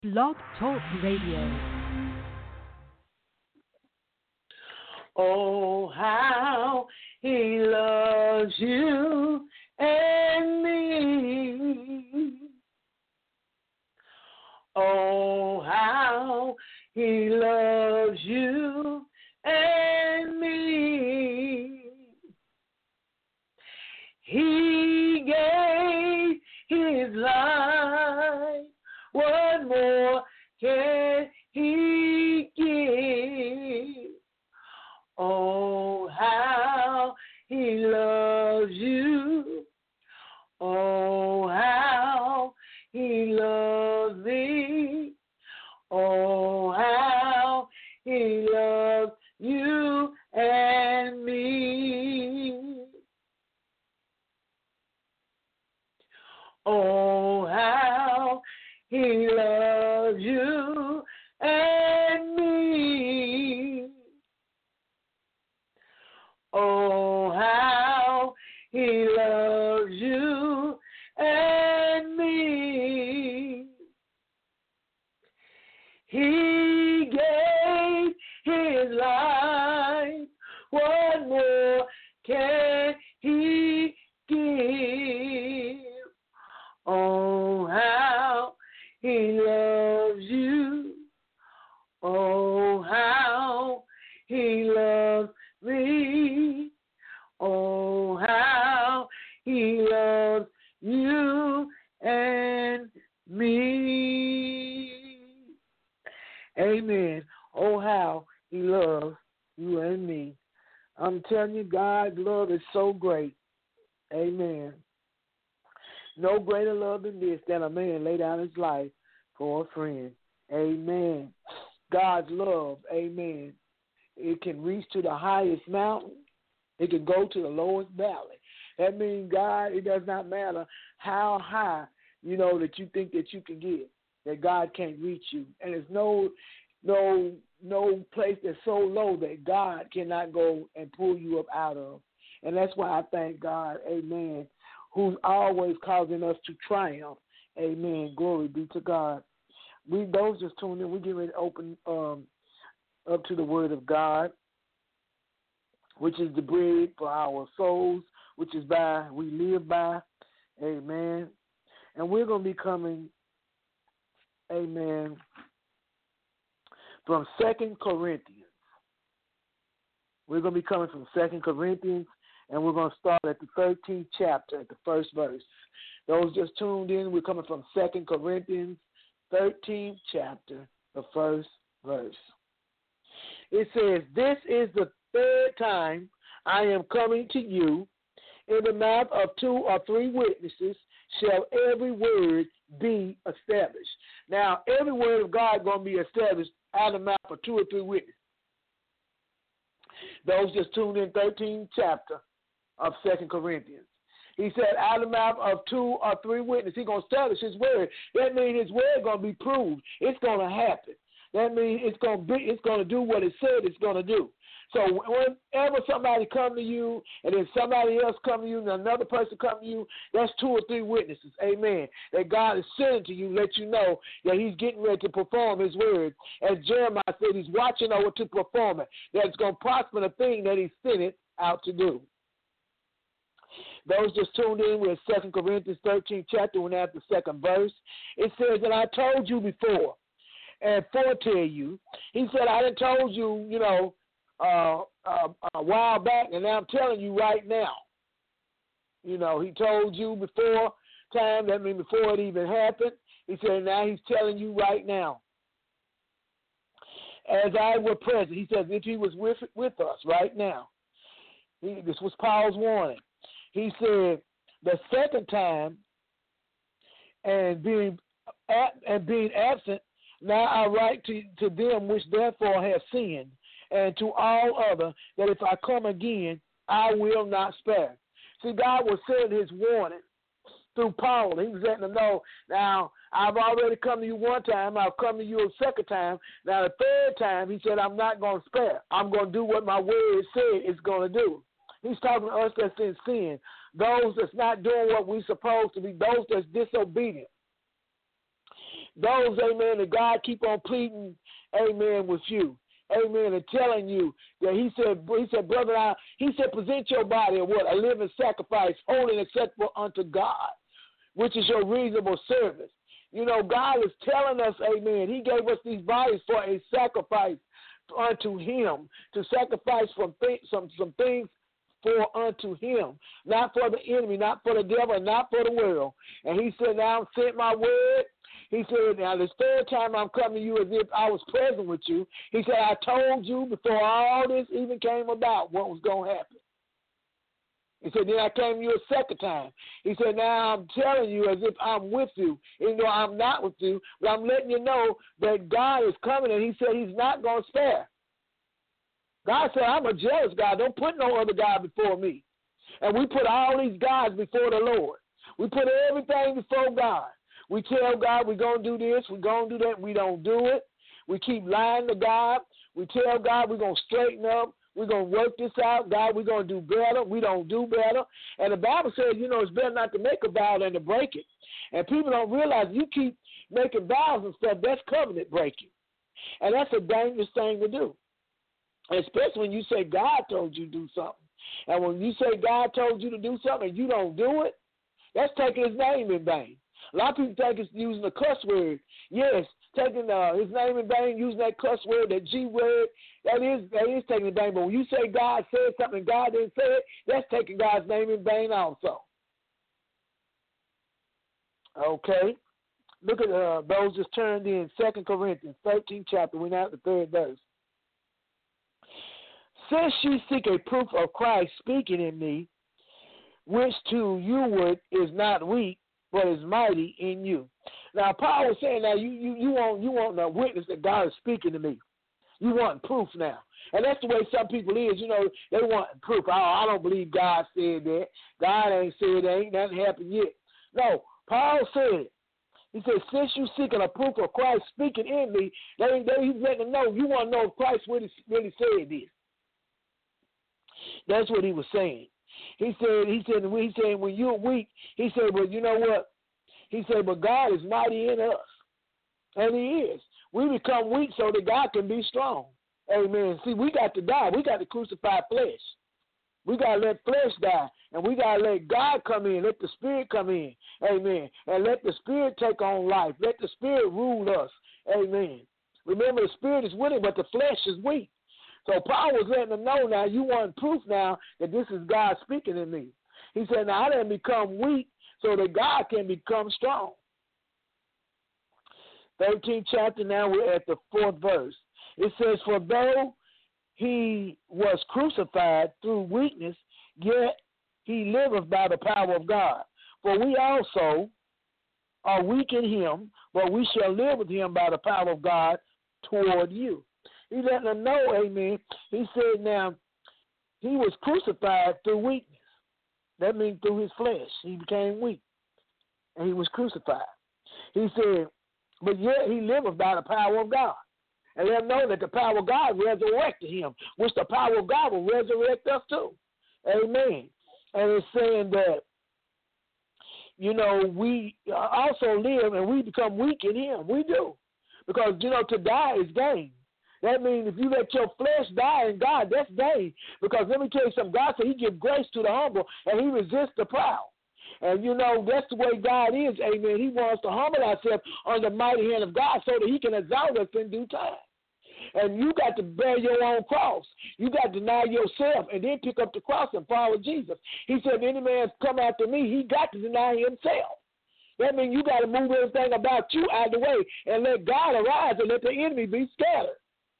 Blog Talk Radio. Oh, how he loves you and me. Oh, how he loves you and me. He gave his life. What more can he give? Oh, how he loves you. Oh, how he loves me. Oh, how he loves you and me. Oh, how he loves you and me. Oh, how he loves you and me. He gave his life. What more can he give? Oh, how he loves you. Oh, how he loves me. Oh, how he loves you and me. Amen. Oh, how he loves you and me. I'm telling you, God's love is so great. Amen. No greater love than this, that a man lay down his life for a friend. Amen. God's love, amen. It can reach to the highest mountain. It can go to the lowest valley. That means, God, it does not matter how high, that you think that you can get, that God can't reach you. And there's no place that's so low that God cannot go and pull you up out of. And that's why I thank God, amen, who's always causing us to triumph. Amen. Glory be to God. Those just tuned in, we get ready to open up to the Word of God, which is the bread for our souls, which is by we live by. Amen. And we're going to be coming, amen, from 2 Corinthians. We're going to be coming from 2 Corinthians, and we're going to start at the 13th chapter, at the first verse. Those just tuned in, we're coming from 2 Corinthians, 13th chapter, the first verse. It says, "This is the third time I am coming to you. In the mouth of 2 or 3 witnesses shall every word be established." Now, every word of God is going to be established out of the mouth of 2 or 3 witnesses. Those just tuned in, 13th chapter of 2 Corinthians. He said, out of the mouth of 2 or 3 witnesses, he's going to establish his word. That means his word is going to be proved. It's going to happen. That means it's going to do what it said it's going to do. So whenever somebody come to you, and then somebody else come to you, and another person come to you, that's 2 or 3 witnesses, amen, that God is sending to you, let you know that he's getting ready to perform his word. As Jeremiah said, he's watching over to perform it, that it's going to prosper the thing that he sent it out to do. Those just tuned in with 2 Corinthians 13th chapter, when at the second verse, it says, "And I told you before, and foretell you." He said, I done told you, a while back, and now I'm telling you right now. He told you before time, that means before it even happened. He said, now he's telling you right now. As I were present, he said, if he was with us right now. This was Paul's warning. He said, the second time, and being absent, now I write to them which therefore have sinned, and to all other, that if I come again, I will not spare. See, God was saying his warning through Paul. He was letting them know, now, I've already come to you one time. I've come to you a second time. Now, the third time, he said, I'm not going to spare. I'm going to do what my word said it's going to do. He's talking to us that's in sin, those that's not doing what we're supposed to be, those that's disobedient. Those, amen, that God keep on pleading, amen, with you. Amen, and telling you that he said, brother, he said, present your body a what? A living sacrifice, holy and acceptable unto God, which is your reasonable service. You know, God is telling us, amen, he gave us these bodies for a sacrifice unto him, to sacrifice some things for unto him, not for the enemy, not for the devil, not for the world. And he said, now I've sent my word. He said, now this third time I'm coming to you as if I was present with you. He said, I told you before all this even came about what was going to happen. He said, then I came to you a second time. He said, now I'm telling you as if I'm with you, even though I'm not with you, but I'm letting you know that God is coming, and he said he's not going to spare. God said, I'm a jealous God. Don't put no other God before me. And we put all these gods before the Lord. We put everything before God. We tell God we're going to do this, we're going to do that. We don't do it. We keep lying to God. We tell God we're going to straighten up. We're going to work this out. God, we're going to do better. We don't do better. And the Bible says, you know, it's better not to make a vow than to break it. And people don't realize you keep making vows and stuff, that's covenant breaking. And that's a dangerous thing to do. Especially when you say God told you to do something. And when you say God told you to do something and you don't do it, that's taking his name in vain. A lot of people think it's using a cuss word. Yes, taking his name in vain, using that cuss word, that G word, that is taking in vain. But when you say God said something and God didn't say it, that's taking God's name in vain also. Okay. Look at those just turned in 2 Corinthians 13th chapter. We're now at the 3rd verse. Since you seek a proof of Christ speaking in me, which to you is not weak, but is mighty in you. Now, Paul was saying, now you want a witness that God is speaking to me. You want proof now. And that's the way some people is. You know, they want proof. I don't believe God said that. God ain't said that. Ain't nothing happened yet. No, Paul said, he said, since you seeking a proof of Christ speaking in me, he's letting them know, you want to know if Christ really said this. That's what he was saying. He said, when you're weak, he said, well, you know what? He said, but God is mighty in us. And he is. We become weak so that God can be strong. Amen. See, we got to die. We got to crucify flesh. We got to let flesh die. And we got to let God come in. Let the Spirit come in. Amen. And let the Spirit take on life. Let the Spirit rule us. Amen. Remember, the Spirit is willing, but the flesh is weak. So Paul was letting them know now, you want proof now that this is God speaking in me. He said, now I didn't become weak so that God can become strong. 13th chapter, now we're at the 4th verse. It says, for though he was crucified through weakness, yet he liveth by the power of God. For we also are weak in him, but we shall live with him by the power of God toward you. He letting them know, amen. He said now, he was crucified through weakness. That means through his flesh. He became weak, and he was crucified. He said, but yet he liveth by the power of God. And let them know that the power of God resurrected him, which the power of God will resurrect us too. Amen. And it's saying that, you know, we also live and we become weak in him. We do. Because, you know, to die is gain. That means if you let your flesh die in God, that's gain. Because let me tell you something. God said he gives grace to the humble and he resists the proud. And, you know, that's the way God is, amen. He wants to humble ourselves under the mighty hand of God so that he can exalt us in due time. And you got to bear your own cross. You got to deny yourself and then pick up the cross and follow Jesus. He said, if any man come after me, he got to deny himself. That means you got to move everything about you out of the way and let God arise and let the enemy be scattered.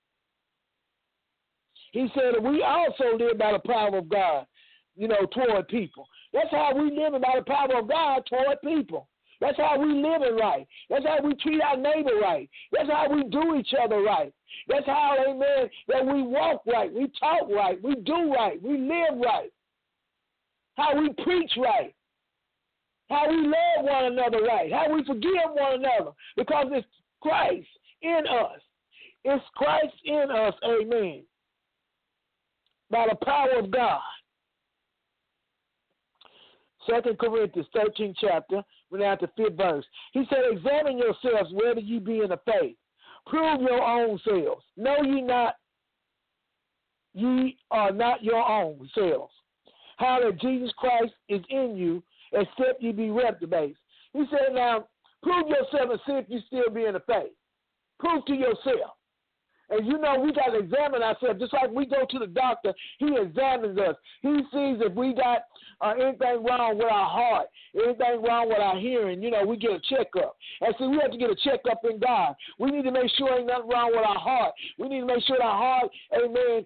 He said, we also live by the power of God, you know, toward people. That's how we live by the power of God toward people. That's how we live it right. That's how we treat our neighbor right. That's how we do each other right. That's how, amen, that we walk right, we talk right, we do right, we live right. How we preach right. How we love one another right. How we forgive one another. Because it's Christ in us. It's Christ in us, amen. By the power of God. 2 Corinthians 13th chapter, we're now at the 5th verse. He said, examine yourselves whether ye be in the faith. Prove your own selves. Know ye are not your own selves. How that Jesus Christ is in you, except ye be reprobates. He said, now, prove yourself and see if you still be in the faith. Prove to yourself. And you know, we got to examine ourselves. Just like we go to the doctor, he examines us. He sees if we got anything wrong with our heart, anything wrong with our hearing. You know, we get a checkup. And see, we have to get a checkup in God. We need to make sure ain't nothing wrong with our heart. We need to make sure our heart, amen,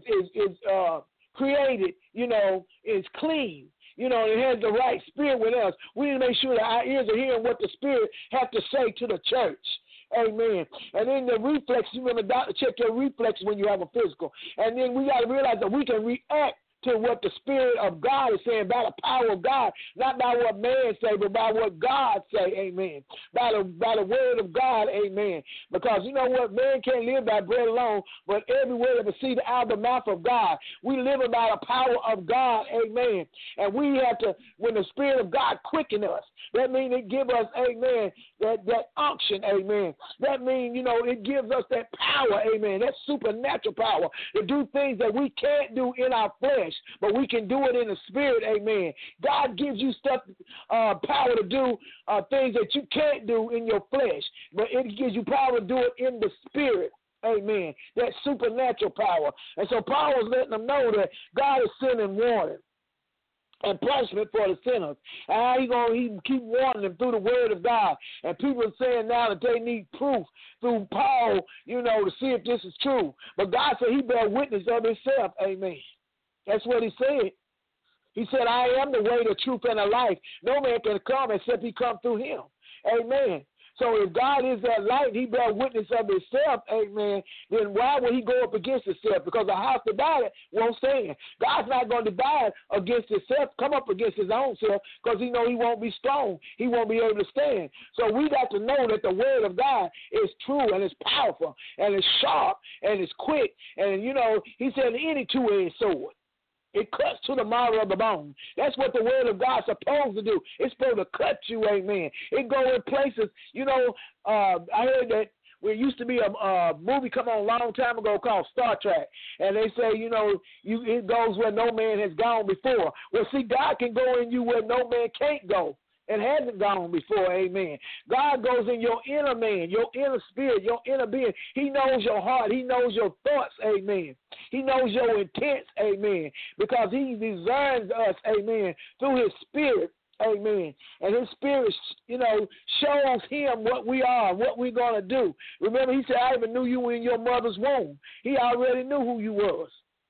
is created, you know, is clean. You know, it has the right spirit with us. We need to make sure that our ears are hearing what the Spirit has to say to the church. Amen. And then the reflex, you remember, doctor, check your reflex when you have a physical. And then we got to realize that we can react to what the Spirit of God is saying, by the power of God, not by what man say, but by what God say, amen. By the word of God, amen. Because you know what? Man can't live by bread alone, but every word that proceeds out of the mouth of God. We live by the power of God, amen. And we have to, when the Spirit of God quicken us, that means it gives us, amen, that unction, amen. That means, you know, it gives us that power, amen, that supernatural power to do things that we can't do in our flesh, but we can do it in the Spirit, amen. God gives you stuff, power to do things that you can't do in your flesh, but it gives you power to do it in the Spirit. Amen. That supernatural power. And so Paul was letting them know that God is sending warning and punishment for the sinners. And how he keep warning them through the word of God. And people are saying now that they need proof through Paul, you know, to see if this is true. But God said he bear witness of himself. Amen. That's what he said. He said, I am the way, the truth, and the life. No man can come except he come through him. Amen. So if God is that light, he bear witness of himself, amen, then why would he go up against himself? Because a house divided won't stand. God's not going to divide against himself, come up against his own self, because he know he won't be strong. He won't be able to stand. So we got to know that the word of God is true and it's powerful and it's sharp and it's quick. And, you know, he said any two-edged sword. It cuts to the marrow of the bone. That's what the word of God is supposed to do. It's supposed to cut you, amen. It go in places, you know, I heard that there used to be a movie come on a long time ago called Star Trek. And they say, you know, it goes where no man has gone before. Well, see, God can go in you where no man can't go and hasn't gone before, amen. God goes in your inner man, your inner spirit, your inner being. He knows your heart. He knows your thoughts, amen. He knows your intents, amen, because he discerns us, amen, through his spirit, amen. And his spirit, you know, shows him what we are, what we're going to do. Remember, he said, I even knew you in your mother's womb. He already knew who you was.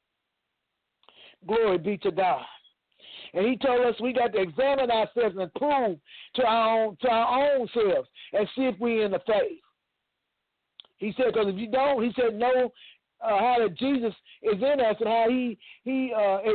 Glory be to God. And he told us we got to examine ourselves and prove to our own selves and see if we in the faith. He said, because if you don't, he said, know how that Jesus is in us and how he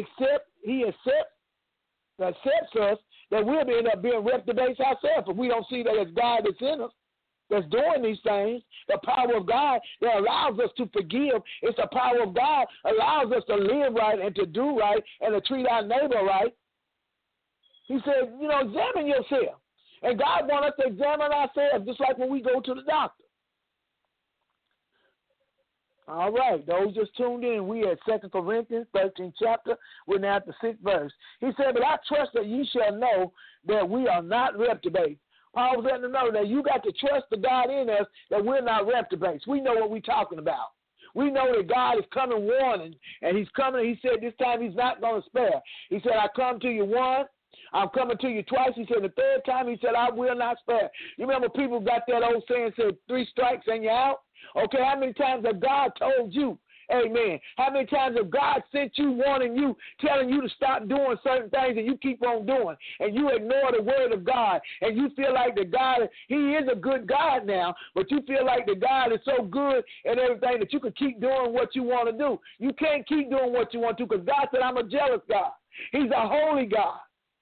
accepts us, that we'll end up being reprobates ourselves if we don't see that it's God that's in us, that's doing these things. The power of God that allows us to forgive. It's the power of God allows us to live right and to do right and to treat our neighbor right. He said, you know, examine yourself. And God wants us to examine ourselves just like when we go to the doctor. All right, those just tuned in. We at 2 Corinthians 13th chapter. We're now at the 6th verse. He said, but I trust that ye shall know that we are not reprobates. Paul was letting them know that you got to trust the God in us that we're not reprobates. We know what we're talking about. We know that God is coming warning, and he's coming. He said this time he's not going to spare. He said, I come to you once. I'm coming to you twice. He said the third time, he said, I will not spare. You remember people got that old saying, said 3 strikes and you're out? Okay, how many times have God told you? Amen. How many times have God sent you, warning you, telling you to stop doing certain things and you keep on doing and you ignore the word of God and you feel like that God, he is a good God now, but you feel like that God is so good and everything that you can keep doing what you want to do. You can't keep doing what you want to because God said, I'm a jealous God. He's a holy God.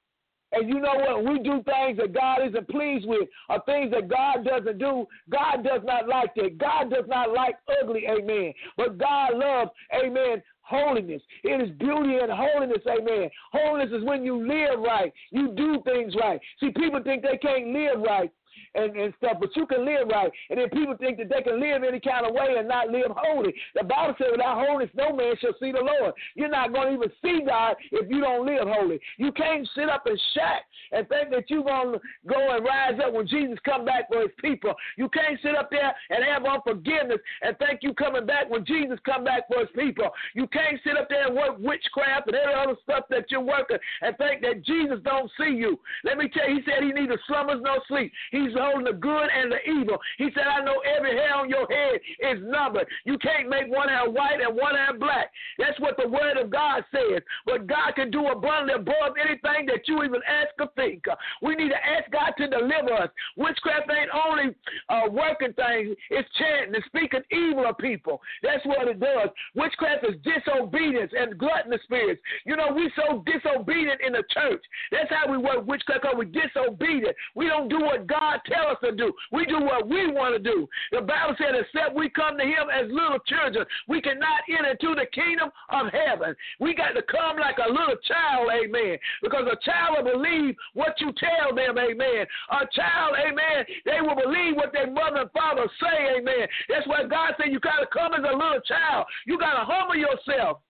And you know what? We do things that God isn't pleased with, or things that God doesn't do. God does not like that. God does not like ugly, amen. But God loves, amen, holiness. It is beauty and holiness, amen. Holiness is when you live right. You do things right. See, people think they can't live right and stuff, but you can live right. And then people think that they can live any kind of way and not live holy. The Bible says without holiness, no man shall see the Lord. You're not going to even see God if you don't live holy. You can't sit up and shack and think that you're going to go and rise up when Jesus come back for his people. You can't sit up there and have unforgiveness and think you coming back when Jesus come back for his people. You can't sit up there and work witchcraft and every other stuff that you're working and think that Jesus don't see you. Let me tell you, he said he neither slumbers nor sleep. He's holding the good and the evil. He said, I know every hair on your head is numbered. You can't make one hair white and one hair black. That's what the word of God says. But God can do abundantly above anything that you even ask or think. We need to ask God to deliver us. Witchcraft ain't only working things. It's chanting and speaking evil of people. That's what it does. Witchcraft is disobedience and gluttonous spirits. You know, we so disobedient in the church. That's how we work witchcraft, because we're disobedient. We don't do what God tells us to do. We do what we want to do. The Bible said, except we come to him as little children, we cannot enter into the kingdom of heaven. We got to come like a little child, amen, because a child will believe what you tell them, amen. A child, amen, they will believe what their mother and father say, amen. That's why God said you got to come as a little child. You got to humble yourself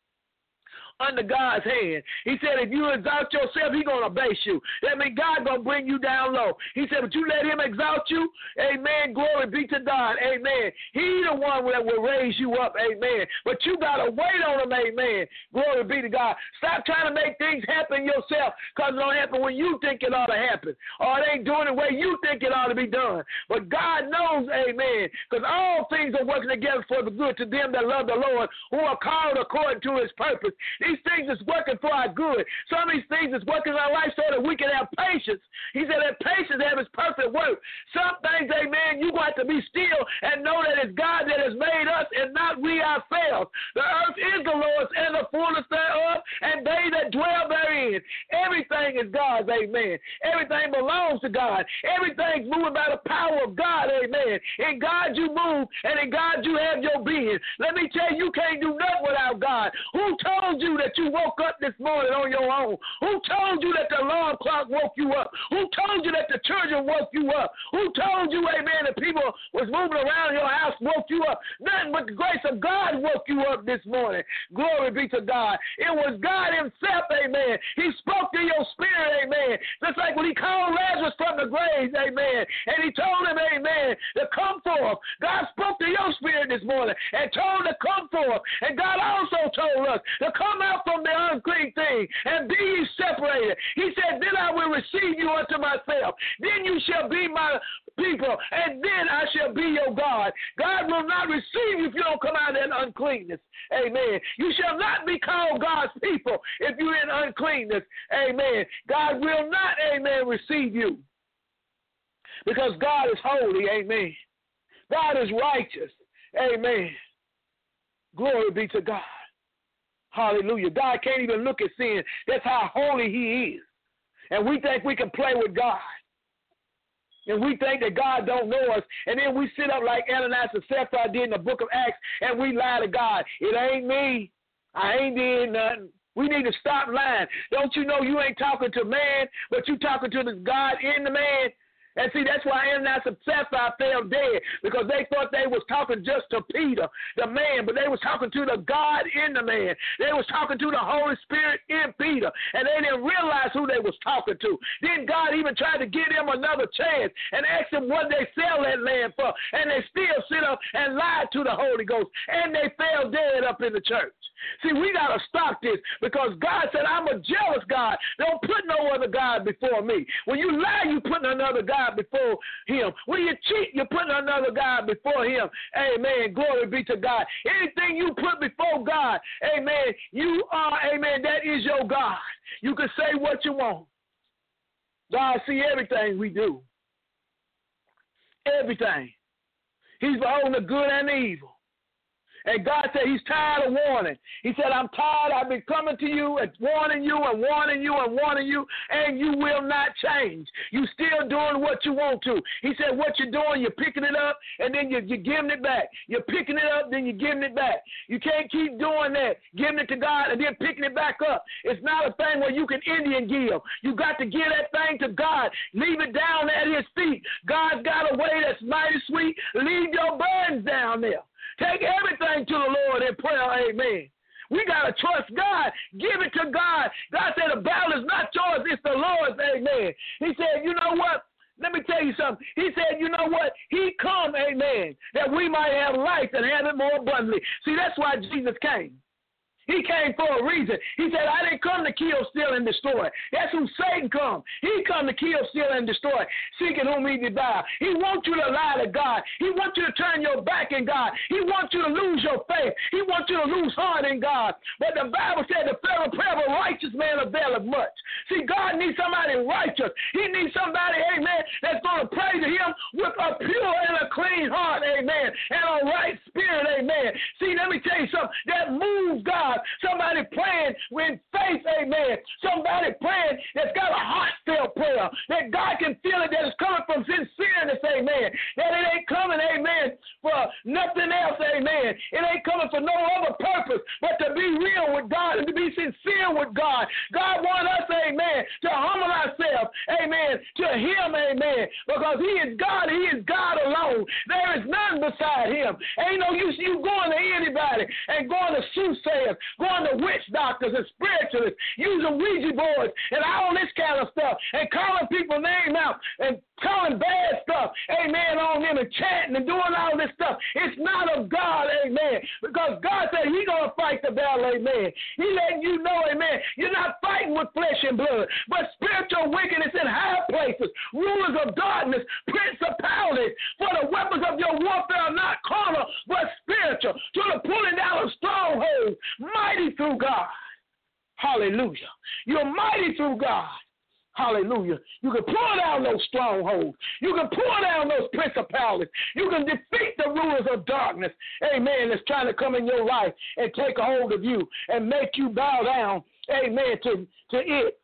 under God's hand. He said, if you exalt yourself, he's going to base you. That means God going to bring you down low. He said, but you let him exalt you, amen, glory be to God, amen. He the one that will raise you up, amen. But you got to wait on him, amen. Glory be to God. Stop trying to make things happen yourself, because it don't happen when you think it ought to happen, or it ain't doing the way you think it ought to be done. But God knows, amen, because all things are working together for the good to them that love the Lord, who are called according to his purpose. These things is working for our good. Some of these things is working in our life so that we can have patience. He said that patience have its perfect work. Some things, amen, you got to be still and know that it's God that has made us and not we ourselves. The earth is the Lord's and the fullness thereof, and they that dwell therein. Everything is God's, amen. Everything belongs to God. Everything's moving by the power of God, amen. In God you move, and in God you have your being. Let me tell you, you can't do nothing without God. Who told you that you woke up this morning on your own? Who told you that the alarm clock woke you up? Who told you that the children woke you up? Who told you, amen, that people was moving around your house woke you up? Nothing but the grace of God woke you up this morning. Glory be to God. It was God himself, amen. He spoke to your spirit, amen. Just like when he called Lazarus from the grave, amen, and he told him, amen, to come forth. God spoke to your spirit this morning and told him to come forth. And God also told us to come out from the unclean thing and be ye separated. He said, then I will receive you unto myself. Then you shall be my people, and then I shall be your God. God will not receive you if you don't come out of that uncleanness. Amen. You shall not be called God's people if you're in uncleanness. Amen. God will not, amen, receive you, because God is holy. Amen. God is righteous. Amen. Glory be to God. Hallelujah. God can't even look at sin. That's how holy he is. And we think we can play with God. And we think that God don't know us. And then we sit up like Ananias and Sapphira did in the book of Acts, and we lie to God. It ain't me. I ain't did nothing. We need to stop lying. Don't you know you ain't talking to man, but you talking to this God in the man? And see, that's why Ananias and Sapphira fell dead, because they thought they was talking just to Peter, the man, but they was talking to the God in the man. They was talking to the Holy Spirit in Peter, and they didn't realize who they was talking to. Then God even tried to give them another chance and asked them what they sell that land for, and they still sit up and lied to the Holy Ghost, and they fell dead up in the church. See, we got to stop this, because God said, I'm a jealous God. Don't put no other God before me. When you lie, you putting another God before him. When you cheat, you're putting another God before him. Amen. Glory be to God. Anything you put before God, amen, you are, amen, that is your God. You can say what you want. God see everything we do. Everything. He's beholding the good and the evil. And God said he's tired of warning. He said, I'm tired. I've been coming to you and warning you and warning you and warning you, and you will not change. You still doing what you want to. He said, what you're doing, you're picking it up, and then you're giving it back. You're picking it up, then you're giving it back. You can't keep doing that, giving it to God and then picking it back up. It's not a thing where you can Indian give. You got to give that thing to God. Leave it down at his feet. God's got a way that's mighty sweet. Leave your burdens down there. Take everything to the Lord in prayer. Amen. We got to trust God. Give it to God. God said the battle is not yours, it's the Lord's. Amen. He said, you know what? Let me tell you something. He said, you know what? He come, amen, that we might have life and have it more abundantly. See, that's why Jesus came. He came for a reason. He said, I didn't come to kill, steal, and destroy. That's who Satan come. He come to kill, steal, and destroy, seeking whom he devour. He wants you to lie to God. He wants you to turn your back in God. He wants you to lose your faith. He wants you to lose heart in God. But the Bible said the fervent prayer of a righteous man availeth much. See, God needs somebody righteous. He needs somebody, amen, that's going to pray to him with a pure and a clean heart, amen, and a right spirit, amen. See, let me tell you something that moves God. Somebody praying with faith, amen. Somebody praying that's got a heartfelt prayer, that God can feel it, that it's coming from sincereness, amen. That it ain't coming, amen, for nothing else, amen. It ain't coming for no other purpose but to be real with God and to be sincere with God. God wants us, amen, to humble ourselves, amen, to him, amen, because he is God. He is God alone. There is none beside him. Ain't no use you going to anybody and going to soothsayers, going to witch doctors and spiritualists, using Ouija boards and all this kind of stuff, and calling people's name out and calling bad stuff, amen, on them and chanting and doing all this stuff. It's not of God, amen, because God said he's going to fight the battle, amen. He letting you know, amen, you're not fighting with flesh and blood, but spiritual wickedness in high places, rulers of darkness, principalities, for the weapons of your warfare are not carnal, but spiritual, to the pulling down of strongholds, mighty through God. Hallelujah. You're mighty through God. Hallelujah. You can pull down those strongholds. You can pull down those principalities. You can defeat the rulers of darkness, amen, that's trying to come in your life and take a hold of you and make you bow down, amen, to it.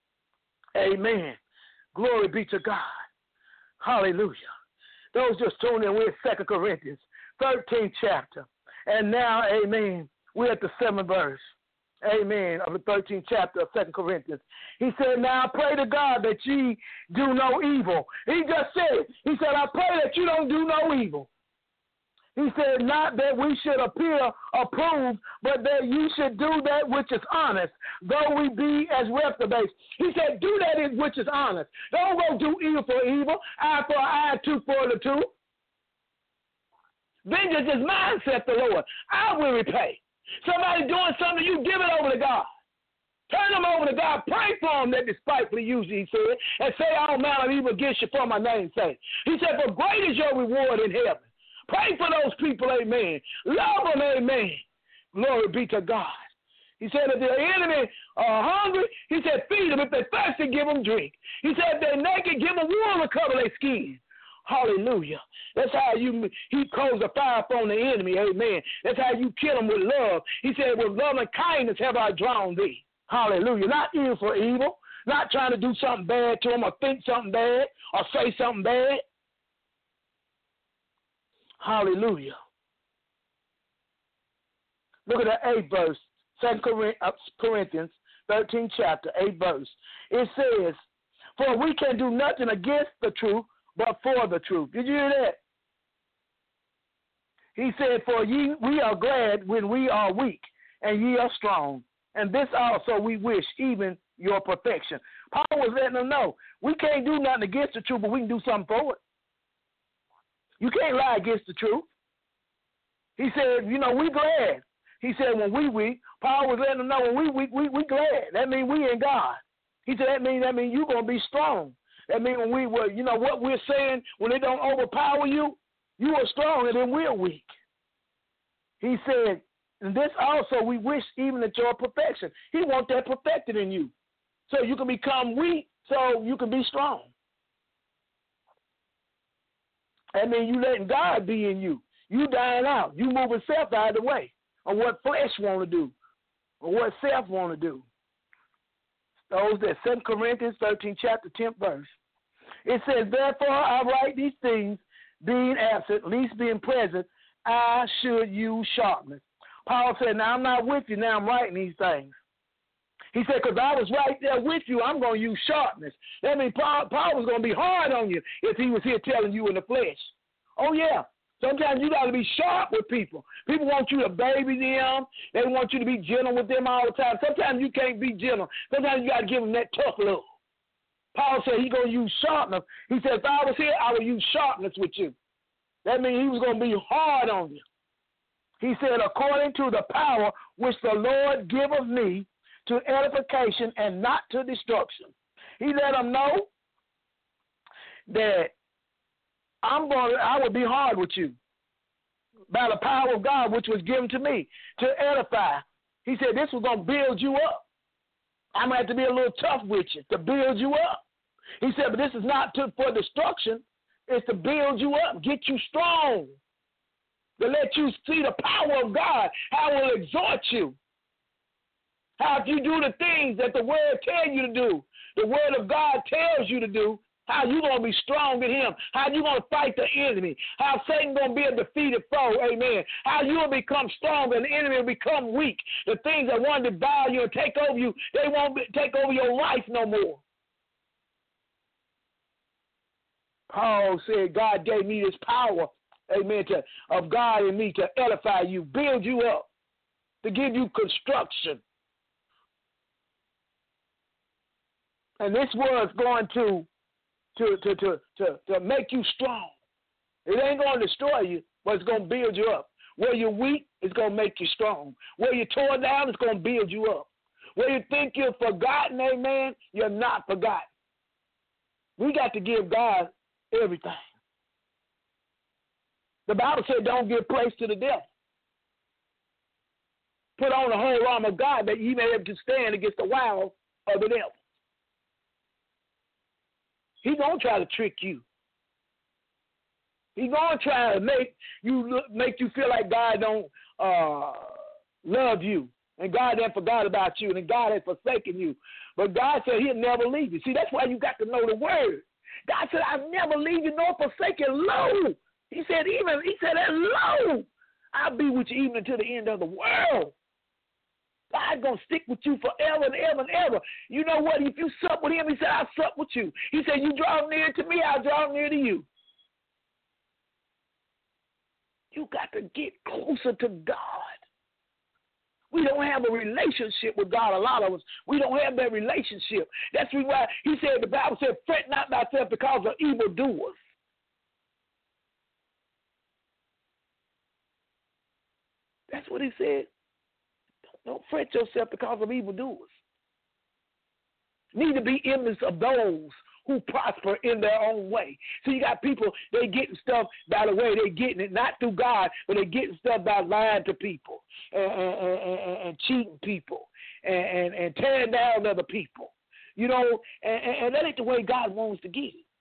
Amen. Glory be to God. Hallelujah. Those just tuning in, we're at 2 Corinthians, 13th chapter. And now, amen, we're at the 7th verse. Amen, of the 13th chapter of 2 Corinthians. He said, now I pray to God that ye do no evil. He just said it. He said, I pray that you don't do no evil. He said, not that we should appear approved, but that you should do that which is honest, though we be as reprobates. He said, do that which is honest. Don't go do evil for evil, eye for eye, tooth for the tooth. Vengeance is mine, saith the Lord. I will repay. Somebody doing something, you give it over to God. Turn them over to God. Pray for them that despitefully use you, he said, and say all manner of evil against you for my name's sake. He said, for great is your reward in heaven. Pray for those people, amen. Love them, amen. Glory be to God. He said, if their enemy are hungry, he said, feed them. If they're thirsty, give them drink. He said, if they're naked, give them wool to cover their skin. Hallelujah. That's how you heap coals of fire upon the enemy. Amen. That's how you kill them with love. He said, with love and kindness have I drawn thee. Hallelujah. Not evil for evil. Not trying to do something bad to them or think something bad or say something bad. Hallelujah. Look at the 8th verse. 2 Corinthians 13th chapter, 8th verse. It says, for we can do nothing against the truth, but for the truth. Did you hear that? He said, for we are glad when we are weak, and ye are strong. And this also we wish, even your perfection. Paul was letting them know, we can't do nothing against the truth, but we can do something for it. You can't lie against the truth. He said, we glad. He said, when we weak, Paul was letting them know, when we weak, we glad. That means we in God. He said, that means you're going to be strong. That means when we were, what we're saying, when it don't overpower you, you are strong and then we're weak. He said, and this also we wish even at your perfection. He wants that perfected in you. So you can become weak, so you can be strong. That means you letting God be in you. You dying out. You moving self out of the way of what flesh want to do or what self want to do. Those that 2 Corinthians 13, chapter 10th verse. It says, therefore I write these things, being absent, least being present, I should use sharpness. Paul said, now I'm not with you, now I'm writing these things. He said, because I was right there with you, I'm going to use sharpness. That means Paul was going to be hard on you if he was here telling you in the flesh. Oh, yeah. Sometimes you got to be sharp with people. People want you to baby them. They want you to be gentle with them all the time. Sometimes you can't be gentle. Sometimes you got to give them that tough look. Paul said he's going to use sharpness. He said, if I was here, I would use sharpness with you. That means he was going to be hard on you. He said, according to the power which the Lord giveth me to edification and not to destruction. He let them know that I would be hard with you by the power of God which was given to me to edify. He said this was going to build you up. I'm going to have to be a little tough with you to build you up. He said, but this is not for destruction. It's to build you up, get you strong, to let you see the power of God, how it will exhort you. How if you do the things that the word tells you to do, the word of God tells you to do, how you going to be strong in him, how you going to fight the enemy, how Satan going to be a defeated foe, amen, how you will become strong and the enemy will become weak. The things that want to devour you and take over you, they won't take over your life no more. Paul said God gave me this power, amen, of God in me to edify you, build you up, to give you construction. And this was going to make you strong. It ain't going to destroy you, but it's going to build you up. Where you're weak, it's going to make you strong. Where you're torn down, it's going to build you up. Where you think you're forgotten, amen, you're not forgotten. We got to give God everything. The Bible said don't give place to the devil. Put on the whole armor of God that ye may be able to stand against the wiles of the devil. He's going to try to trick you. He's going to try to make you feel like God don't love you and God then forgot about you and God has forsaken you. But God said he'll never leave you. See, that's why you got to know the word. God said, I'll never leave you nor forsake you. Lo, he said that lo, I'll be with you even to the end of the world. God's going to stick with you forever and ever and ever. You know what? If you sup with him, he said, I'll sup with you. He said, you draw near to me, I'll draw near to you. You got to get closer to God. We don't have a relationship with God, a lot of us. We don't have that relationship. That's why he said, the Bible said, fret not thyself because of evildoers. That's what he said. Don't fret yourself because of evildoers. Need to be enemies of those who prosper in their own way. So you got people, they getting stuff by the way they getting it, not through God, but they getting stuff by lying to people and cheating people and tearing down other people. You know, and that ain't the way God wants to get it.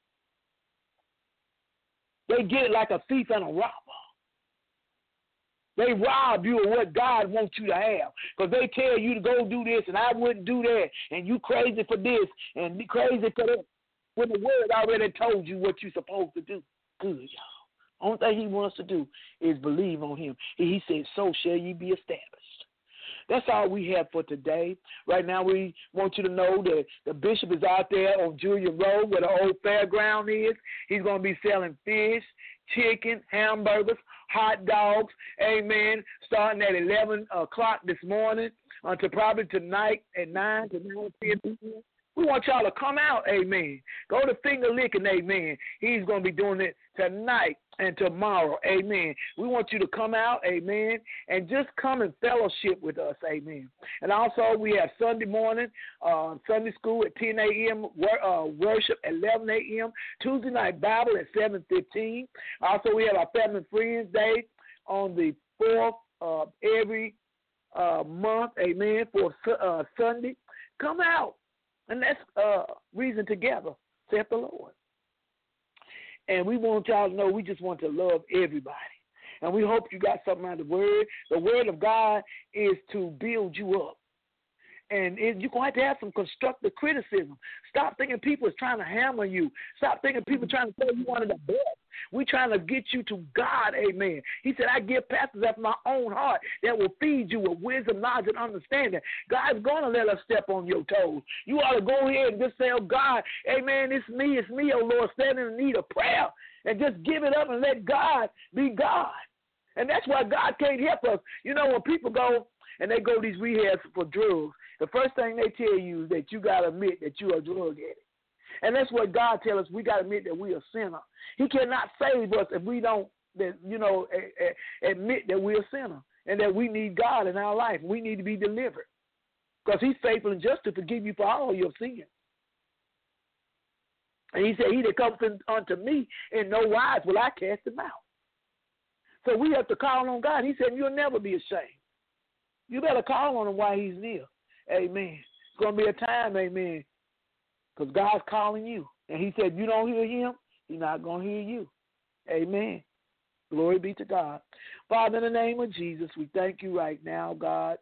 They get it like a thief and a robber. They rob you of what God wants you to have because they tell you to go do this and I wouldn't do that and you crazy for this and crazy for that when the word already told you what you're supposed to do. Good, y'all. Only thing he wants to do is believe on him. He said, so shall ye be established. That's all we have for today. Right now we want you to know that the bishop is out there on Julia Road where the old fairground is. He's going to be selling fish, chicken, hamburgers, hot dogs, amen, starting at 11 o'clock this morning until probably tonight at 9 to 9:10. We want y'all to come out, amen. Go to Finger Licking, amen. He's going to be doing it tonight and tomorrow, amen. We want you to come out, amen, and just come and fellowship with us, amen. And also we have Sunday morning, Sunday school at 10 a.m., worship at 11 a.m., Tuesday night Bible at 7:15. Also we have our Family and Friends Day on the 4th of every month, amen, for Sunday. Come out. And let's reason together, saith the Lord. And we want y'all to know we just want to love everybody. And we hope you got something out of the word. The word of God is to build you up. And you're going to have some constructive criticism. Stop thinking people is trying to hammer you. Stop thinking people trying to tell you one of the best. We're trying to get you to God, amen. He said, I give pastors after my own heart that will feed you with wisdom, knowledge, and understanding. God's going to let us step on your toes. You ought to go ahead and just say, oh, God, amen, it's me, oh, Lord, standing in need of prayer. And just give it up and let God be God. And that's why God can't help us. You know, when people go and they go to these rehabs for drugs, the first thing they tell you is that you got to admit that you're a drug addict. And that's what God tells us. We got to admit that we're a sinner. He cannot save us if we don't, admit that we're a sinner and that we need God in our life. We need to be delivered because he's faithful and just to forgive you for all your sins. And he said, he that comes unto me in no wise will I cast him out. So we have to call on God. He said, you'll never be ashamed. You better call on him while he's near. Amen. It's going to be a time, amen, because God's calling you. And he said, you don't hear him, he's not going to hear you. Amen. Glory be to God. Father, in the name of Jesus, we thank you right now, God,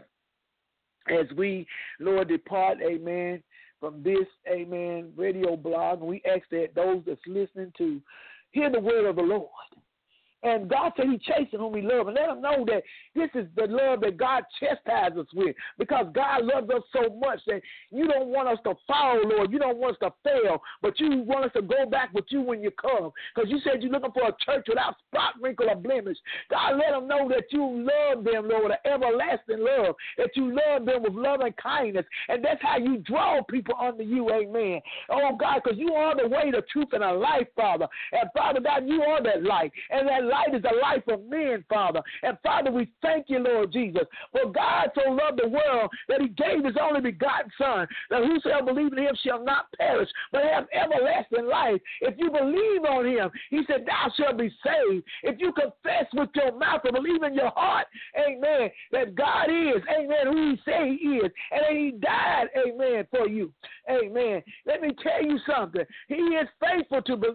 as we, Lord, depart, amen, from this, amen, radio blog. And we ask that those that's listening to hear the word of the Lord. And God said he chastened whom he loved. And let them know that this is the love that God chastises us with. Because God loves us so much that you don't want us to fall, Lord. You don't want us to fail. But you want us to go back with you when you come. Because you said you're looking for a church without spot, wrinkle, or blemish. God, let them know that you love them, Lord, with an everlasting love. That you love them with love and kindness. And that's how you draw people unto you, amen. Oh, God, because you are the way, the truth, and the life, Father. And, Father God, you are that light. And that light is the life of men, Father. And, Father, we thank you, Lord Jesus. For God so loved the world that he gave his only begotten Son, that whosoever believes in him shall not perish, but have everlasting life. If you believe on him, he said, thou shalt be saved. If you confess with your mouth and believe in your heart, amen, that God is, amen, who he say he is, and that he died, amen, for you. Amen. Let me tell you something. He is faithful to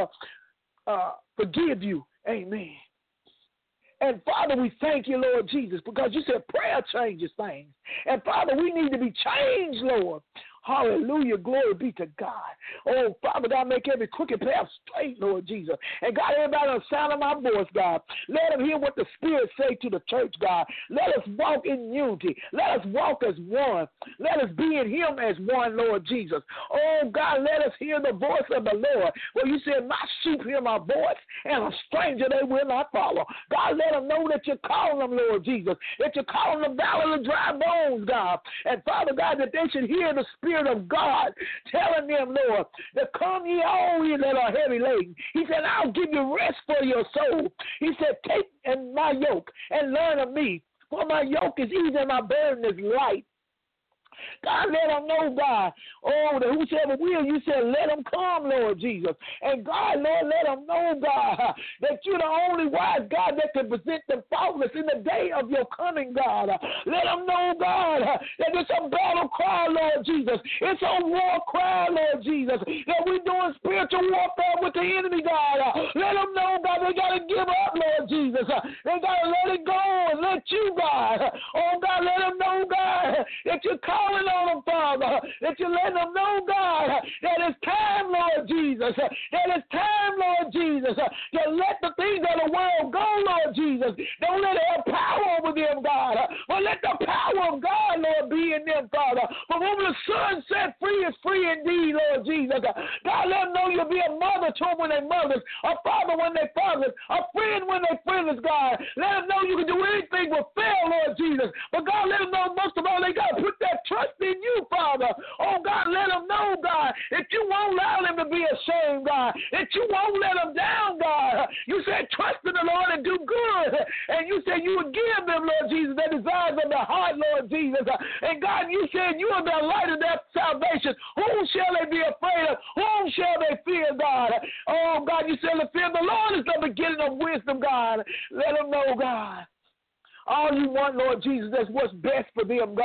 forgive you. Amen. And, Father, we thank you, Lord Jesus, because you said prayer changes things. And, Father, we need to be changed, Lord. Hallelujah. Glory be to God. Oh, Father God, make every crooked path straight, Lord Jesus. And, God, everybody on the sound of my voice, God, let them hear what the Spirit say to the church, God. Let us walk in unity. Let us walk as one. Let us be in him as one, Lord Jesus. Oh, God, let us hear the voice of the Lord. Well, you said, my sheep hear my voice, and a stranger they will not follow. God, let them know that you're calling them, Lord Jesus, that you're calling them down in the dry bones, God. And, Father God, that they should hear the Spirit of God telling them, Lord, that come ye all ye that are heavy laden. He said, I'll give you rest for your soul. He said, take my yoke and learn of me, for my yoke is easy and my burden is light. God, let them know, God, oh, that whosoever will, you said, let them come, Lord Jesus. And God, Lord, let them know, God, that you're the only wise God that can present them faultless in the day of your coming, God. Let them know, God, that it's a battle cry, Lord Jesus. It's a war cry, Lord Jesus, that we're doing spiritual warfare with the enemy, God. Let them know, God, they got to give up, Lord Jesus. They got to let it go and let you, God. Oh, God, let them know, God, that you're calling on them, Father, that you let them know, God, that it's time, Lord Jesus, that it's time, Lord Jesus, to let the things of the world go, Lord Jesus. Don't let it have power over them, God, but let the power of God, Lord, be in them, Father. For whom the Son set free is free indeed, Lord Jesus. God, let them know you'll be a mother to them when they're mothers, a father when they're fathers, a friend when they're friends, God. Let them know you can do anything but fail, Lord Jesus. But God, let them know most of all they got to put that trust in you, Father. Oh, God, let them know, God, that you won't allow them to be ashamed, God, that you won't let them down, God. You said trust in the Lord and do good. And you said you would give them, Lord Jesus, their desires of their heart, Lord Jesus. And, God, you said you are the light of their salvation. Whom shall they be afraid of? Whom shall they fear, God? Oh, God, you said the fear of the Lord is the beginning of wisdom, God. Let them know, God. All you want, Lord Jesus, that's what's best for them, God.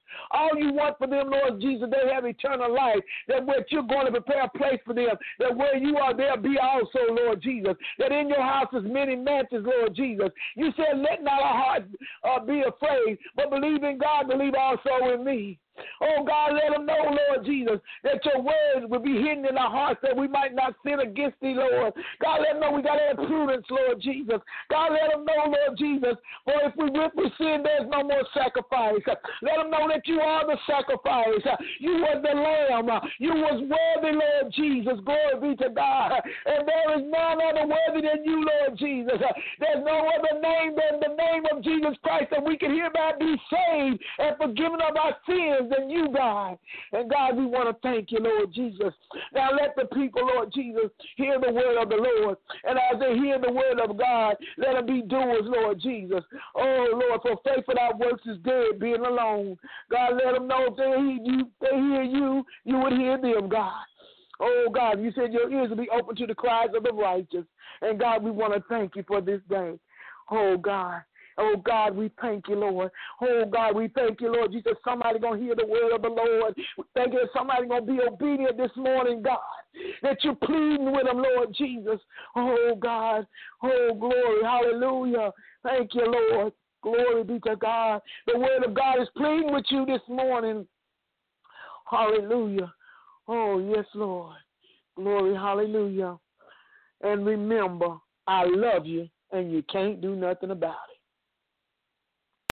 All you want for them, Lord Jesus, they have eternal life, that where you're going to prepare a place for them, that where you are, they'll be also, Lord Jesus, that in your house is many mansions, Lord Jesus. You said, let not our heart be afraid, but believe in God, believe also in me. Oh, God, let them know, Lord Jesus, that your words will be hidden in our hearts that we might not sin against thee, Lord. God, let them know we got to have prudence, Lord Jesus. God, let them know, Lord Jesus, for if we sin, there's no more sacrifice. Let them know that you are the sacrifice. You was the lamb. You was worthy, Lord Jesus. Glory be to God. And there is none other worthy than you, Lord Jesus. There's no other name than the name of Jesus Christ that we can hereby be saved and forgiven of our sins than you, God. And God, we want to thank you, Lord Jesus. Now let the people, Lord Jesus, hear the word of the Lord. And as they hear the word of God, let them be doers, Lord Jesus. Oh, Lord, for faith without works is dead, being alone. God, let them know if they hear you, you would hear them, God. Oh, God, you said your ears will be open to the cries of the righteous. And, God, we want to thank you for this day. Oh, God. Oh, God, we thank you, Lord. Oh, God, we thank you, Lord Jesus. Somebody going to hear the word of the Lord. Thank you that somebody going to be obedient this morning, God, that you're pleading with them, Lord Jesus. Oh, God. Oh, glory. Hallelujah. Thank you, Lord. Glory be to God. The word of God is pleading with you this morning. Hallelujah. Oh, yes, Lord. Glory. Hallelujah. And remember, I love you, and you can't do nothing about it.